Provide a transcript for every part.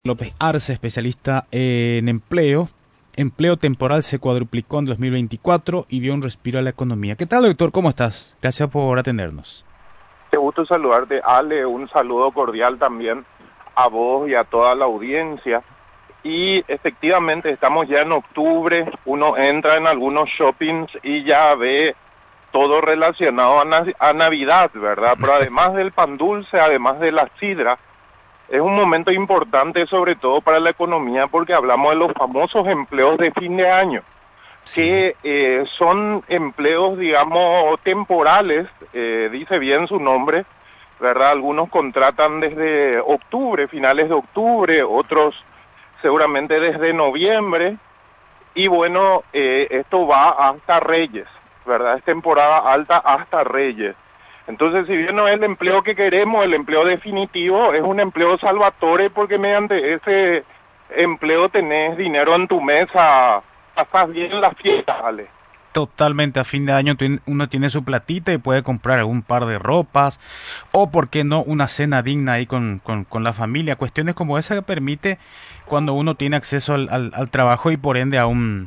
López Arce, especialista en empleo. Empleo temporal se cuadruplicó en 2024 y dio un respiro a la economía. ¿Qué tal, doctor? ¿Cómo estás? Gracias por atendernos. Qué gusto saludarte, Ale. Un saludo cordial también a vos y a toda la audiencia. Y efectivamente estamos ya en octubre, uno entra en algunos shoppings y ya ve todo relacionado a Navidad, ¿verdad? Pero además del pan dulce, además de la sidra, es un momento importante sobre todo para la economía porque hablamos de los famosos empleos de fin de año, que son empleos, digamos, temporales, dice bien su nombre, ¿verdad? Algunos contratan desde octubre, finales de octubre, otros seguramente desde noviembre, y bueno, esto va hasta Reyes, ¿verdad? Es temporada alta hasta Reyes. Entonces, si bien no es el empleo que queremos, el empleo definitivo, es un empleo salvatore porque mediante ese empleo tenés dinero en tu mesa, pasás bien la fiesta, ¿vale? Totalmente, a fin de año uno tiene su platita y puede comprar algún par de ropas o, por qué no, una cena digna ahí con la familia. Cuestiones como esa que permite cuando uno tiene acceso al trabajo y por ende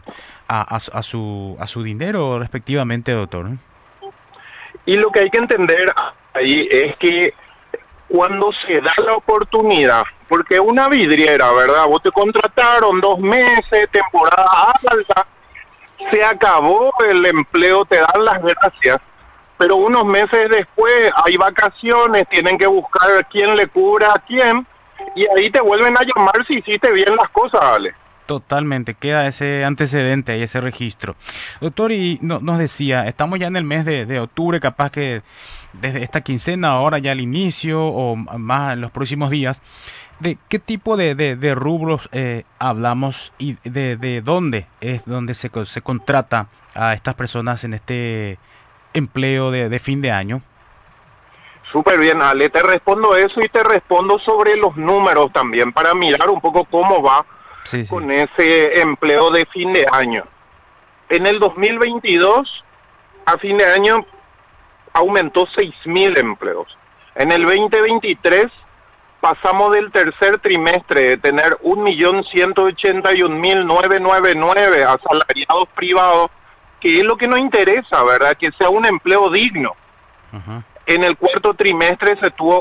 a su dinero respectivamente, doctor, ¿no? Y lo que hay que entender ahí es que cuando se da la oportunidad, porque una vidriera, ¿verdad? Vos te contrataron 2 meses, temporada alta, se acabó el empleo, te dan las gracias, pero unos meses después hay vacaciones, tienen que buscar quién le cubra a quién, y ahí te vuelven a llamar si hiciste bien las cosas, ¿vale? Totalmente, queda ese antecedente ahí, ese registro. Doctor, y nos decía, estamos ya en el mes de octubre, capaz que desde esta quincena, ahora ya al inicio o más en los próximos días, ¿de qué tipo de rubros hablamos y de dónde es donde se contrata a estas personas en este empleo de fin de año? Súper bien, Ale, te respondo eso y te respondo sobre los números también, para mirar un poco cómo va Sí, sí. con ese empleo de fin de año. En el 2022, a fin de año, aumentó 6.000 empleos. En el 2023 pasamos del tercer trimestre de tener 1.181.999 asalariados privados, que es lo que nos interesa, ¿verdad? Que sea un empleo digno. Ajá. En el cuarto trimestre se tuvo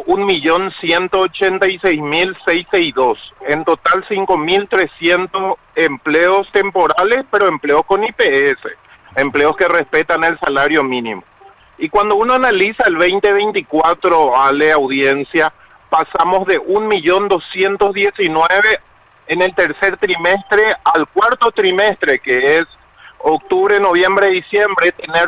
1.186.662. En total 5.300 empleos temporales, pero empleos con IPS, empleos que respetan el salario mínimo. Y cuando uno analiza el 2024, Ale, audiencia, pasamos de 1.219.000 en el tercer trimestre al cuarto trimestre, que es octubre, noviembre, diciembre, tener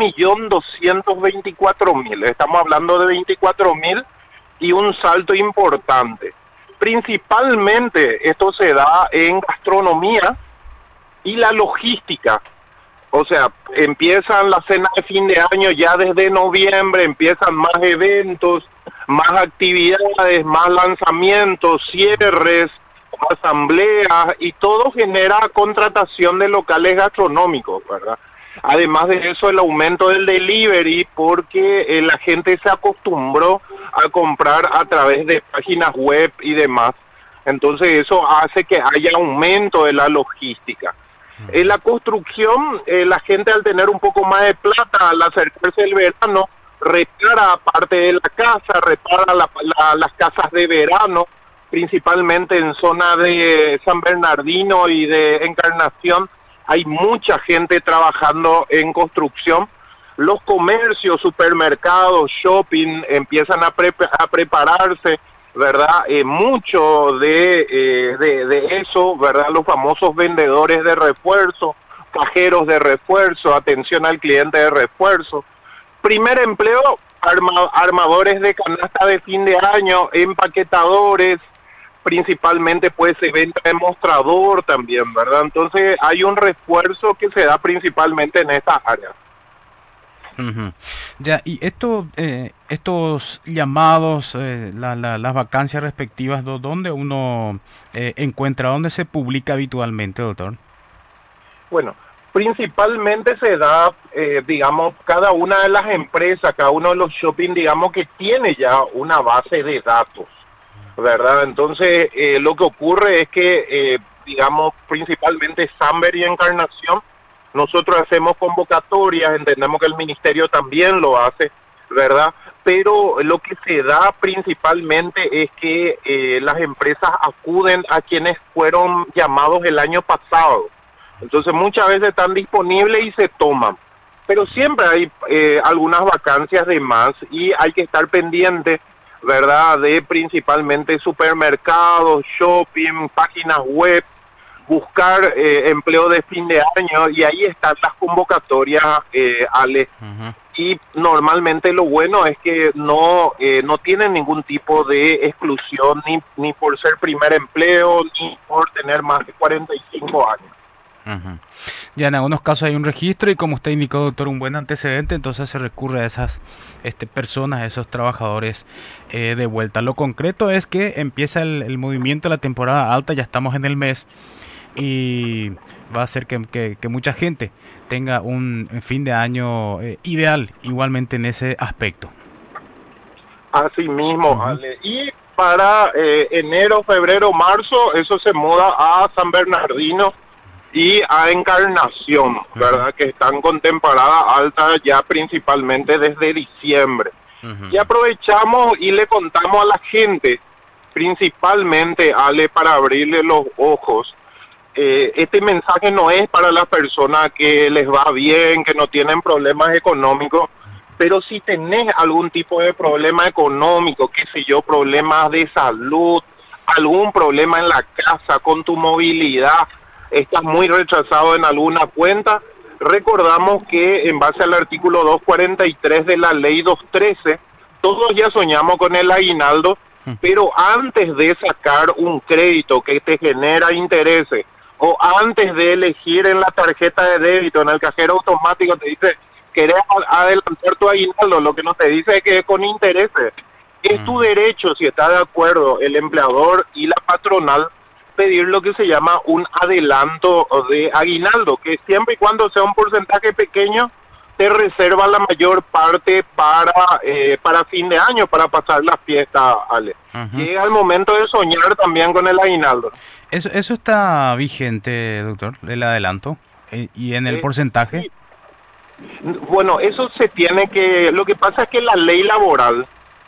1.224.000. Estamos hablando de 24.000 y un salto importante. Principalmente esto se da en gastronomía y la logística. O sea, empiezan las cenas de fin de año ya desde noviembre, empiezan más eventos, más actividades, más lanzamientos, cierres, asambleas, y todo genera contratación de locales gastronómicos, ¿verdad? Además de eso, el aumento del delivery, porque la gente se acostumbró a comprar a través de páginas web y demás. Entonces eso hace que haya aumento de la logística. En la construcción, la gente, al tener un poco más de plata, al acercarse el verano, repara parte de la casa, repara las casas de verano, principalmente en zona de San Bernardino y de Encarnación. Hay mucha gente trabajando en construcción. Los comercios, supermercados, shopping empiezan a prepararse, ¿verdad? Mucho de eso, ¿verdad? Los famosos vendedores de refuerzo, cajeros de refuerzo, atención al cliente de refuerzo. Primer empleo, armadores de canasta de fin de año, empaquetadores, principalmente pues se vende demostrador también, ¿verdad? Entonces hay un refuerzo que se da principalmente en estas áreas. Ujú. Ya, y estos llamados, las vacancias respectivas, ¿dónde uno encuentra, dónde se publica habitualmente, doctor? Bueno, principalmente se da, digamos, cada una de las empresas, cada uno de los shopping, digamos, que tiene ya una base de datos, ¿verdad? Entonces, lo que ocurre es que, digamos, principalmente Samber y Encarnación, nosotros hacemos convocatorias, entendemos que el ministerio también lo hace, ¿verdad? Pero lo que se da principalmente es que las empresas acuden a quienes fueron llamados el año pasado. Entonces muchas veces están disponibles y se toman. Pero siempre hay algunas vacancias de más y hay que estar pendiente, ¿verdad? De principalmente supermercados, shopping, páginas web, buscar empleo de fin de año, y ahí están las convocatorias, Ale. Ujú. Y normalmente lo bueno es que no tienen ningún tipo de exclusión, ni por ser primer empleo, ni por tener más de 45 años. Ujú. Ya en algunos casos hay un registro y como usted indicó, doctor, un buen antecedente, entonces se recurre a esas personas, a esos trabajadores de vuelta. Lo concreto es que empieza el movimiento de la temporada alta, ya estamos en el mes y va a hacer que mucha gente tenga un fin de año ideal, igualmente en ese aspecto. Así mismo, Ujú. Ale. Y para enero, febrero, marzo, eso se muda a San Bernardino y a Encarnación, Ujú. ¿verdad? Que están con temporada alta ya principalmente desde diciembre. Y Ujú. aprovechamos y le contamos a la gente, principalmente, Ale, para abrirle los ojos. Este mensaje no es para las personas que les va bien, que no tienen problemas económicos, pero si tenés algún tipo de problema económico, qué sé yo, problemas de salud, algún problema en la casa, con tu movilidad, estás muy retrasado en alguna cuenta, recordamos que en base al artículo 243 de la ley 213, todos ya soñamos con el aguinaldo, pero antes de sacar un crédito que te genera intereses, o antes de elegir en la tarjeta de débito, en el cajero automático te dice, querés adelantar tu aguinaldo, lo que no te dice es que es con intereses. Es tu Ujú. derecho, si está de acuerdo el empleador y la patronal, pedir lo que se llama un adelanto de aguinaldo, que siempre y cuando sea un porcentaje pequeño, te reserva la mayor parte para fin de año, para pasar la fiesta, Ale. Ujú. Llega el momento de soñar también con el aguinaldo. Eso está vigente, doctor, el adelanto. Y en el porcentaje. Sí, bueno, eso se tiene que, lo que pasa es que la ley laboral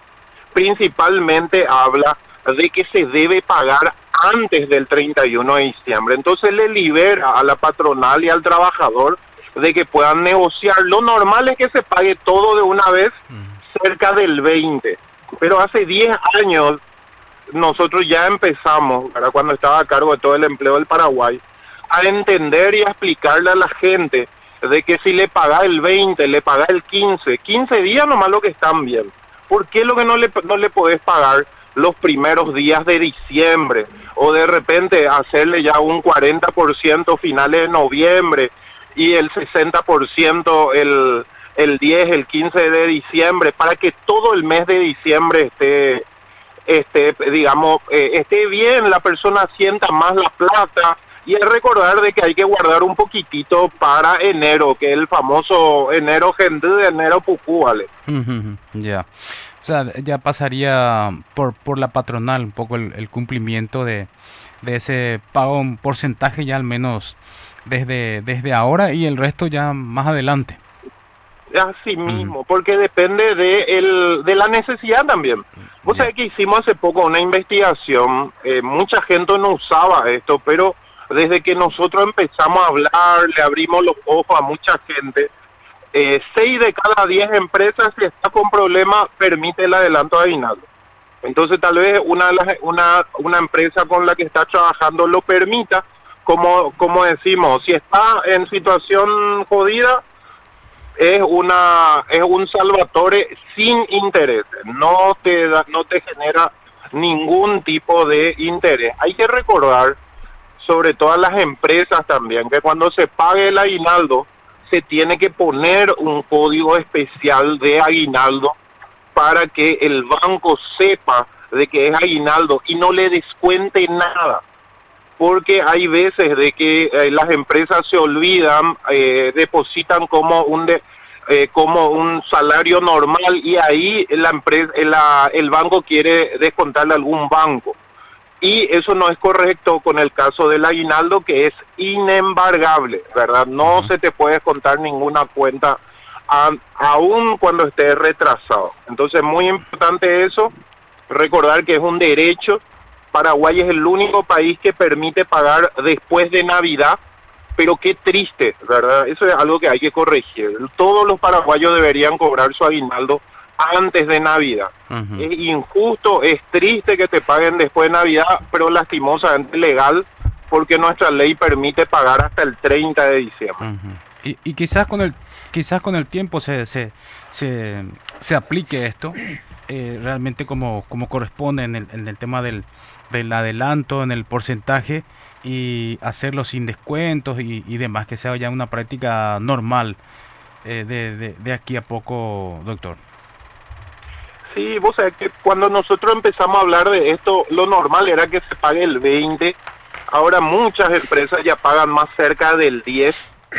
principalmente habla de que se debe pagar antes del 31 de diciembre. Entonces le libera a la patronal y al trabajador de que puedan negociar. Lo normal es que se pague todo de una vez Ujú. cerca del 20. Pero hace 10 años nosotros ya empezamos, para cuando estaba a cargo de todo el empleo del Paraguay, a entender y a explicarle a la gente de que si le paga el 20, le paga el 15 días nomás lo que están bien. ¿Por qué lo que no le podés pagar los primeros días de diciembre? O de repente hacerle ya un 40% finales de noviembre y el 60% el 10, el 15 de diciembre, para que todo el mes de diciembre digamos, esté bien, la persona sienta más la plata, y es recordar de que hay que guardar un poquitito para enero, que es el famoso enero gendú, enero pucú, ¿vale? Ujú. Ya. O sea, ya pasaría por la patronal un poco el cumplimiento de ese pago, un porcentaje ya al menos desde ahora y el resto ya más adelante. Así Ujú. mismo, porque depende de la necesidad también. Vos Ya. sabés que hicimos hace poco una investigación, mucha gente no usaba esto, pero desde que nosotros empezamos a hablar, le abrimos los ojos a mucha gente, 6 de cada 10 empresas, si está con problemas, permite el adelanto de aguinaldo. Entonces tal vez una empresa con la que está trabajando lo permita, como decimos, si está en situación jodida, es un salvatore sin interés, no te genera ningún tipo de interés. Hay que recordar, sobre todo a las empresas también, que cuando se pague el aguinaldo se tiene que poner un código especial de aguinaldo para que el banco sepa de que es aguinaldo y no le descuente nada, porque hay veces de que las empresas se olvidan, depositan como como un salario normal, y ahí la empresa, el banco quiere descontarle a algún banco. Y eso no es correcto con el caso del aguinaldo, que es inembargable, ¿verdad? No se te puede descontar ninguna cuenta, aun cuando estés retrasado. Entonces, muy importante eso, recordar que es un derecho. Paraguay es el único país que permite pagar después de Navidad, pero qué triste, ¿verdad? Eso es algo que hay que corregir. Todos los paraguayos deberían cobrar su aguinaldo antes de Navidad. Es injusto, es triste que te paguen después de Navidad, pero lastimosamente legal, porque nuestra ley permite pagar hasta el 30 de diciembre. Y quizás con el tiempo se aplique esto realmente como corresponde en el tema del adelanto, en el porcentaje, y hacerlo sin descuentos y demás, que sea ya una práctica normal de aquí a poco, doctor. Sí, vos sabés que cuando nosotros empezamos a hablar de esto, lo normal era que se pague el 20, ahora muchas empresas ya pagan más cerca del 10,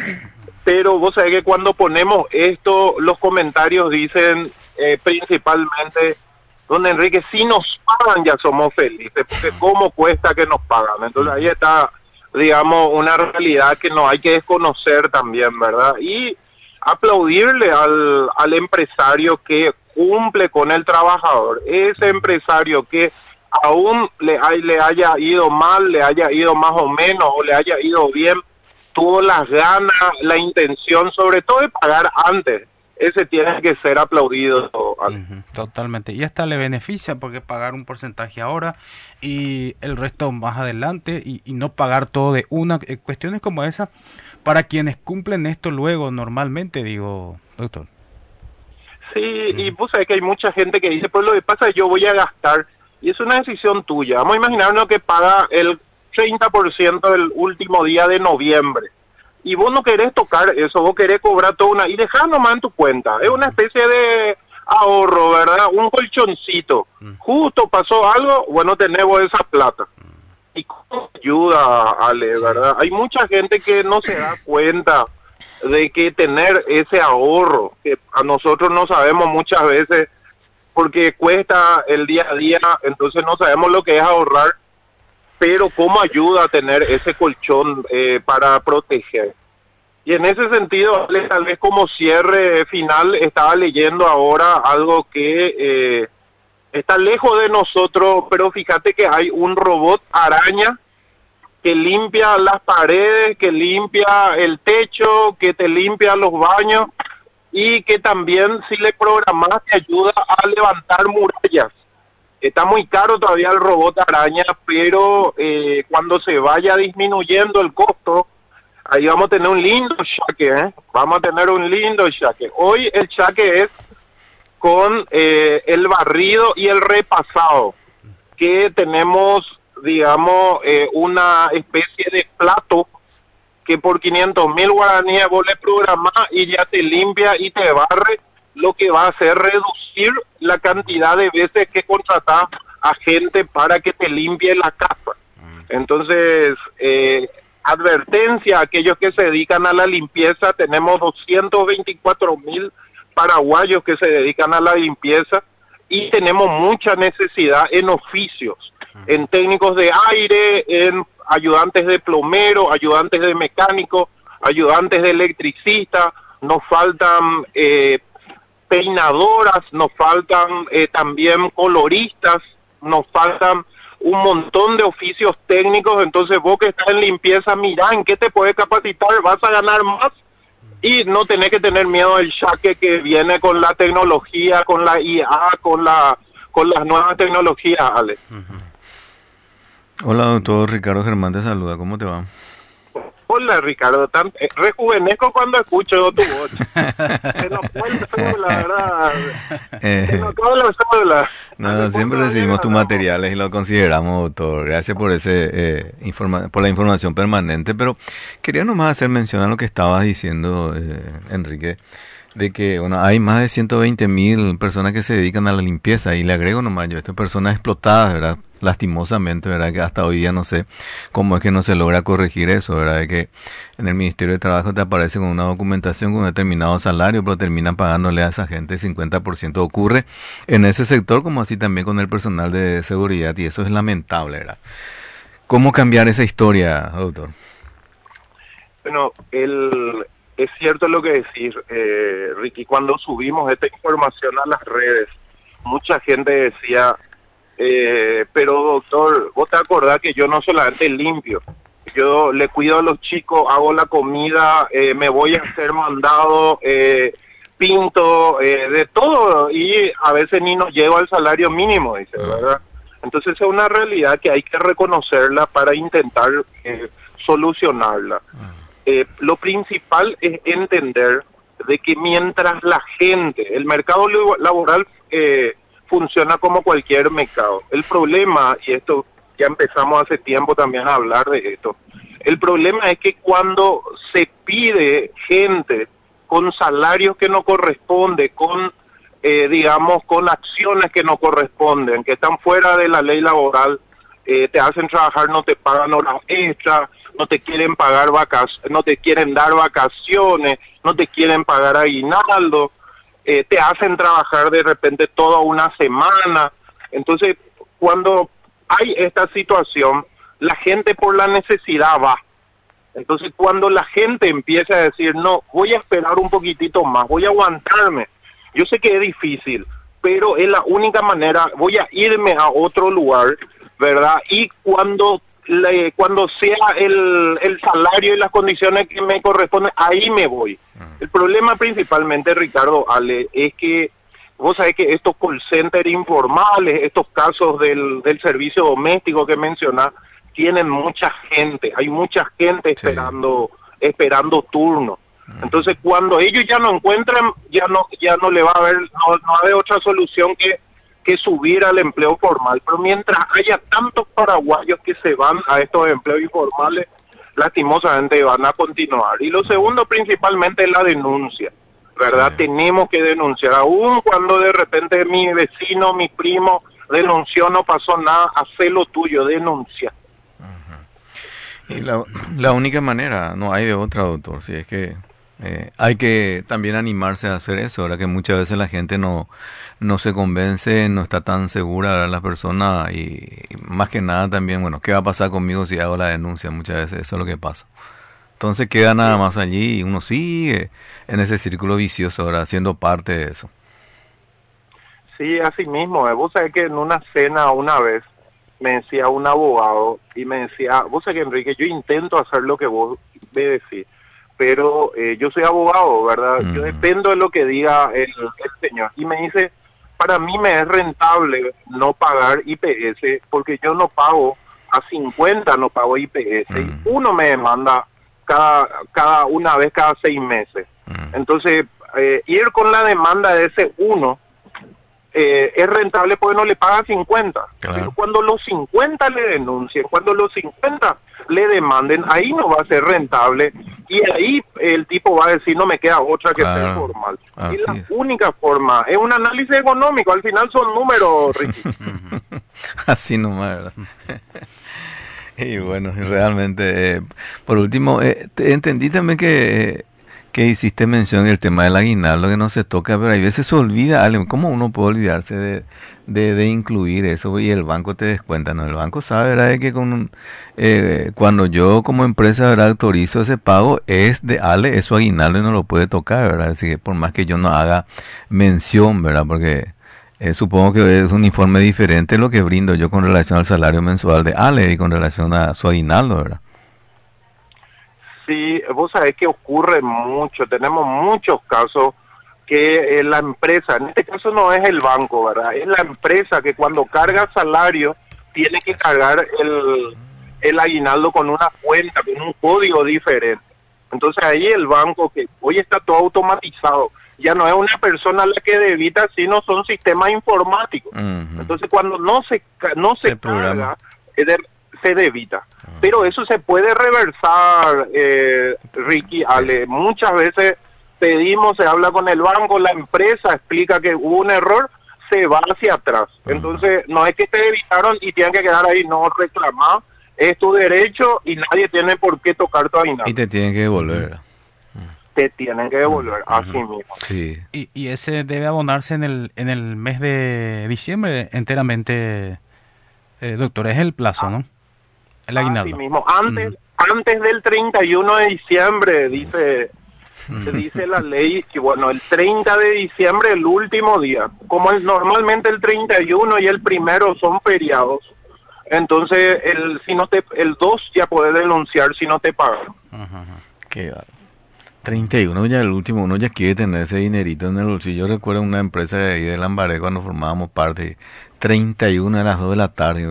pero vos sabés que cuando ponemos esto, los comentarios dicen principalmente: don Enrique, si nos pagan ya somos felices, porque ¿cómo cuesta que nos pagan? Entonces ahí está, digamos, una realidad que no hay que desconocer también, ¿verdad? Y aplaudirle al empresario que cumple con el trabajador. Ese empresario que aún le haya ido mal, le haya ido más o menos, o le haya ido bien, tuvo las ganas, la intención, sobre todo, de pagar antes. Ese tiene que ser aplaudido. Totalmente. Y hasta le beneficia, porque pagar un porcentaje ahora y el resto más adelante, y no pagar todo de una. Cuestiones como esa, para quienes cumplen esto luego normalmente, digo, doctor. Sí, y vos sabés que hay mucha gente que dice: pues lo que pasa es que yo voy a gastar, y es una decisión tuya. Vamos a imaginarnos que paga el 30% del último día de noviembre, y vos no querés tocar eso, vos querés cobrar toda una, y dejar nomás en tu cuenta. Es una especie de ahorro, ¿verdad? Un colchoncito. Justo pasó algo, bueno, tenemos esa plata. ¿Y cómo ayuda, Ale, verdad? Hay mucha gente que no se da cuenta de que tener ese ahorro, que a nosotros no sabemos muchas veces, porque cuesta el día a día, entonces no sabemos lo que es ahorrar, pero cómo ayuda a tener ese colchón para proteger. Y en ese sentido, tal vez como cierre final, estaba leyendo ahora algo que está lejos de nosotros, pero fíjate que hay un robot araña que limpia las paredes, que limpia el techo, que te limpia los baños, y que también, si le programas, te ayuda a levantar murallas. Está muy caro todavía el robot araña, pero cuando se vaya disminuyendo el costo, ahí vamos a tener un lindo chaque, Vamos a tener un lindo chaque. Hoy el chaque es con el barrido y el repasado, que tenemos, digamos, una especie de plato que por 500.000 guaraníes vos le programás y ya te limpia y te barre, lo que va a hacer reducir la cantidad de veces que contratás a gente para que te limpie la casa. Entonces, advertencia a aquellos que se dedican a la limpieza: tenemos 224.000 paraguayos que se dedican a la limpieza, y tenemos mucha necesidad en oficios, en técnicos de aire, en ayudantes de plomero, ayudantes de mecánico, ayudantes de electricista. Nos faltan peinadoras, nos faltan también coloristas, nos faltan un montón de oficios técnicos. Entonces vos que estás en limpieza, mirá en qué te puedes capacitar, vas a ganar más, y no tenés que tener miedo del chaque que viene con la tecnología, con la IA, con las nuevas tecnologías, Ale. Hola, doctor Ricardo Germán te saluda, ¿cómo te va? Hola, Ricardo, rejuvenezco cuando escucho tu voz. Se nos fue el sol, la verdad. Se nos acabó la sola. No, siempre recibimos tus materiales y lo consideramos, doctor. Gracias por por la información permanente, pero quería nomás hacer mención a lo que estabas diciendo, Enrique, de que bueno, hay más de 120.000 personas que se dedican a la limpieza, y le agrego nomás yo, estas personas explotadas, ¿verdad? lastimosamente, ¿verdad? Que hasta hoy día no sé cómo es que no se logra corregir eso, ¿verdad? De que en el Ministerio de Trabajo te aparece con una documentación con un determinado salario, pero terminan pagándole a esa gente 50%. Ocurre en ese sector como así también con el personal de seguridad, y eso es lamentable, ¿verdad? ¿Cómo cambiar esa historia, doctor? Bueno, es cierto lo que decís, Ricky. Cuando subimos esta información a las redes, mucha gente decía, pero doctor, vos te acordás que yo no solamente limpio, yo le cuido a los chicos, hago la comida, me voy a hacer mandado, pinto, de todo, y a veces ni nos llego al salario mínimo, dice, ¿verdad? Entonces es una realidad que hay que reconocerla para intentar solucionarla. Lo principal es entender de que mientras la gente, el mercado laboral funciona como cualquier mercado. El problema, y esto ya empezamos hace tiempo también a hablar de esto, el problema es que cuando se pide gente con salarios que no corresponden, con digamos, con acciones que no corresponden, que están fuera de la ley laboral, te hacen trabajar, no te pagan horas extras, no te quieren pagar no te quieren dar vacaciones, no te quieren pagar aguinaldo, te hacen trabajar de repente toda una semana. Entonces, cuando hay esta situación, la gente por la necesidad va. Entonces, cuando la gente empieza a decir, no, voy a esperar un poquitito más, voy a aguantarme, yo sé que es difícil, pero es la única manera, voy a irme a otro lugar, ¿verdad? Y cuando sea el salario y las condiciones que me corresponden, ahí me voy. El problema principalmente, Ricardo, Ale, es que vos sabés que estos call centers informales, estos casos del servicio doméstico que mencionás, tienen mucha gente, hay mucha gente esperando turno. Entonces, cuando ellos ya no encuentran, ya no le va a haber, no va a haber otra solución que subir al empleo formal. Pero mientras haya tantos paraguayos que se van a estos empleos informales, lastimosamente van a continuar. Y lo segundo principalmente es la denuncia, ¿verdad? Sí. Tenemos que denunciar, aún cuando de repente mi vecino, mi primo denunció, no pasó nada, hacé lo tuyo, denuncia. Y la única manera, no hay de otra, doctor, si es que hay que también animarse a hacer eso, ahora que muchas veces la gente no se convence, no está tan segura de la persona, y más que nada también, bueno, ¿qué va a pasar conmigo si hago la denuncia? Muchas veces eso es lo que pasa. Entonces queda nada más allí y uno sigue en ese círculo vicioso, ahora siendo parte de eso. Sí, así mismo. Vos sabés que en una cena una vez me decía un abogado y me decía, vos sabés que Enrique, yo intento hacer lo que vos me decís, pero yo soy abogado, ¿verdad? Yo dependo de lo que diga el señor. Y me dice, para mí me es rentable no pagar IPS porque yo no pago a 50, no pago IPS. Y uno me demanda una vez cada 6 meses. Entonces, ir con la demanda de ese uno es rentable porque no le paga 50. Claro. Pero cuando los 50 le denuncien, cuando los 50 le demanden, ahí no va a ser rentable y ahí el tipo va a decir, no me queda otra que ser formal. Así y la única forma es un análisis económico, al final son números, Ricky. Así nomás, ¿verdad? Y bueno, realmente, por último, entendí también que hiciste mención del tema del aguinaldo, que no se toca, pero hay veces se olvida, ¿cómo uno puede olvidarse de incluir eso? Y el banco te descuenta, ¿no? El banco sabe, ¿verdad?, de que cuando yo como empresa, ¿verdad?, autorizo ese pago, es de Ale, es su aguinaldo y no lo puede tocar, ¿verdad? Así que por más que yo no haga mención, ¿verdad?, porque supongo que es un informe diferente lo que brindo yo con relación al salario mensual de Ale y con relación a su aguinaldo, ¿verdad? Sí, vos sabés que ocurre mucho, tenemos muchos casos que la empresa, en este caso no es el banco, ¿verdad? Es la empresa que cuando carga salario tiene que cargar el aguinaldo con una cuenta, con un código diferente. Entonces ahí el banco, que hoy está todo automatizado, ya no es una persona la que debita, sino son sistemas informáticos. Entonces cuando no se carga, se debita. Pero eso se puede reversar, Ricky, Ale. Muchas veces pedimos, se habla con el banco, la empresa explica que hubo un error, se va hacia atrás. Entonces, no es que te evitaron y tienen que quedar ahí, no reclamar, es tu derecho y nadie tiene por qué tocar tu aguinaldo. Y te tienen que devolver. Te tienen que devolver, así mismo. Sí. Y ese debe abonarse en el mes de diciembre enteramente, doctor, es el plazo, ¿no? El aguinaldo. Así mismo, antes del 31 de diciembre, dice la ley, que bueno, el 30 de diciembre el último día, como normalmente el 31 y el primero son feriados, entonces el 2 ya puedes denunciar si no te pagan. Qué va. 31 ya el último, uno ya quiere tener ese dinerito en el bolsillo. Yo recuerdo una empresa de ahí de Lambaré cuando formábamos parte, 31 a las 2 de la tarde,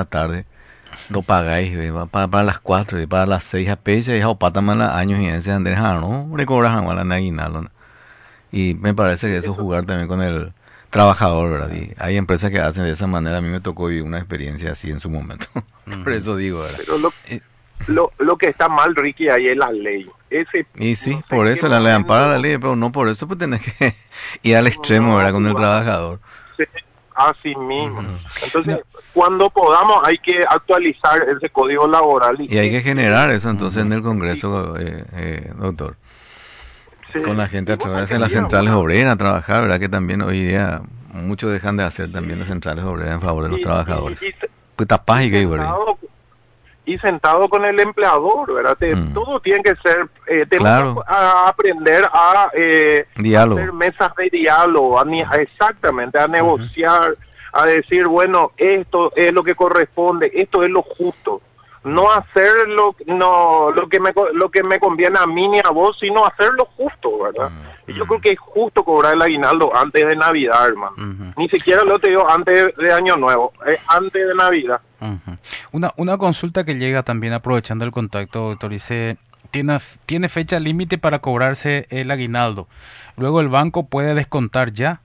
lo pagáis, para las 4 y para las 6 a pecha y a opatama años y ese Andrés, no, recobras a la aguinaldo, ¿no? Y me parece que eso es jugar también con el trabajador, ¿verdad? Y hay empresas que hacen de esa manera. A mí me tocó vivir una experiencia así en su momento. Por eso digo, ¿verdad? Pero lo que está mal, Ricky, ahí es la ley. Y sí, por eso la ley ampara la ley, pero no por eso pues tenés que ir al extremo, ¿verdad? Con el trabajador. Sí, así mismo. Entonces, cuando podamos hay que actualizar ese código laboral. Y hay que generar eso entonces en el Congreso, doctor. Sí. Con la gente a través de las centrales obreras a trabajar, ¿verdad? Que también hoy día muchos dejan de hacer también las centrales obreras en favor de los trabajadores. Pues tapás y que y sentado con el empleador, ¿verdad? Todo tiene que ser, tenemos que aprender a hacer mesas de diálogo, exactamente, a negociar, a decir, bueno, esto es lo que corresponde, esto es lo justo. No hacer lo que me conviene a mí ni a vos, sino hacer lo justo, ¿verdad? Y yo creo que es justo cobrar el aguinaldo antes de Navidad, hermano. Ni siquiera lo te digo antes de Año Nuevo, antes de Navidad. Una consulta que llega también aprovechando el contacto, doctor, dice, tiene fecha límite para cobrarse el aguinaldo. Luego el banco puede descontar ya,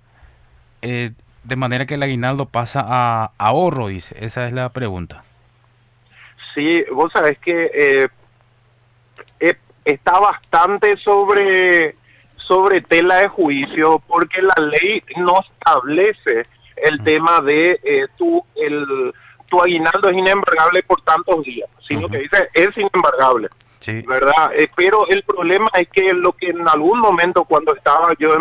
de manera que el aguinaldo pasa a ahorro, dice. Esa es la pregunta. Sí, vos sabés que está bastante sobre tela de juicio, porque la ley no establece el tema de tu aguinaldo es inembargable por tantos días, sino que dice es inembargable, sí, ¿verdad? Pero el problema es que lo que en algún momento cuando estaba yo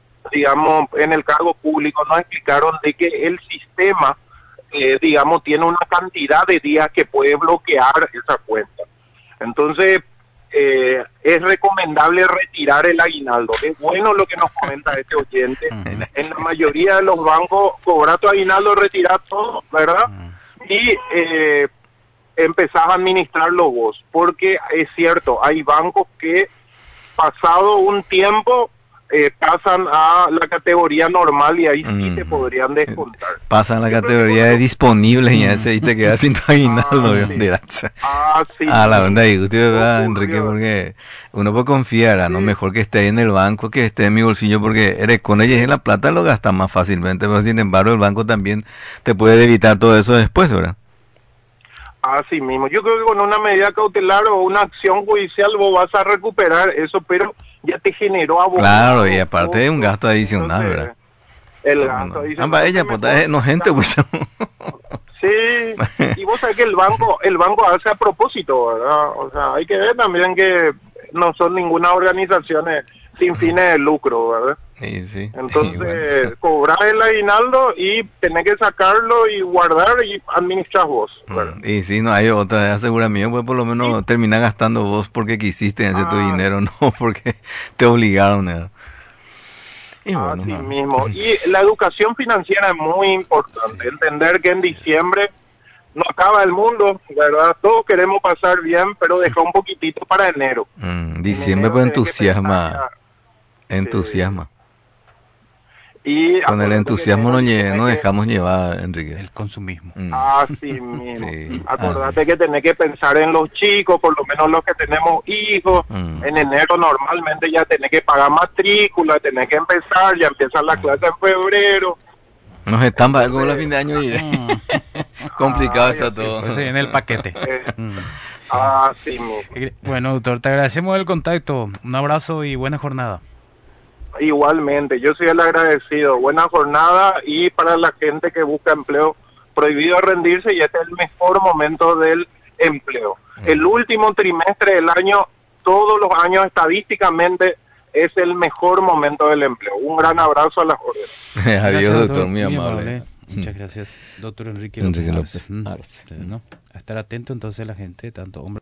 en el cargo público nos explicaron de que el sistema tiene una cantidad de días que puede bloquear esa cuenta. Entonces, es recomendable retirar el aguinaldo. Es bueno lo que nos comenta este oyente. En la mayoría de los bancos, cobrar tu aguinaldo, retirar todo, ¿verdad? Y empezás a administrarlo vos. Porque es cierto, hay bancos que, pasado un tiempo, pasan a la categoría normal y ahí sí te podrían descontar. Pasan a la categoría de disponible y ese y te quedas sin tu aguinaldo. La verdad, y usted, ¿verdad, Enrique? Porque uno puede confiar, ¿no? Mejor que esté ahí en el banco que esté en mi bolsillo, porque eres con ella y la plata lo gastas más fácilmente, pero sin embargo el banco también te puede evitar todo eso después, ¿verdad? Así mismo. Yo creo que con una medida cautelar o una acción judicial vos vas a recuperar eso, pero ya te generó abogado. Claro, y aparte de un gasto adicional, entonces, ¿verdad? El gasto adicional. Ambas ella, pues, no gente, pues. Sí, y vos sabés que el banco hace a propósito, ¿verdad? O sea, hay que ver también que no son ninguna organización sin fines de lucro, ¿verdad? Sí. Entonces, cobrar el aguinaldo y tener que sacarlo y guardar y administrar vos, ¿verdad? Y si no hay otra aseguramiento, pues por lo menos terminar gastando vos porque quisiste hacer tu dinero, no porque te obligaron, ¿verdad? Y bueno, así mismo. Y la educación financiera es muy importante. Entender que en diciembre no acaba el mundo, ¿verdad? Todos queremos pasar bien, pero deja un poquitito para enero. Diciembre pues entusiasma. Y con el entusiasmo nos dejamos llevar, Enrique. El consumismo. Así mismo. Sí. Acordate que tenés que pensar en los chicos, por lo menos los que tenemos hijos. En enero normalmente ya tenés que pagar matrícula, tenés que empezar, ya empiezan las clases en febrero. Nos están pagando la fin de año y complicado está todo. Pues en el paquete. Así mismo. Bueno, doctor, te agradecemos el contacto. Un abrazo y buena jornada. Igualmente, yo soy el agradecido. Buena jornada y para la gente que busca empleo, prohibido rendirse y este es el mejor momento del empleo. El último trimestre del año, todos los años estadísticamente, es el mejor momento del empleo. Un gran abrazo a las órdenes. Adiós, doctor, muy amable. Muchas gracias, doctor Enrique López Arce. Arce. ¿No? A estar atento entonces la gente, tanto hombre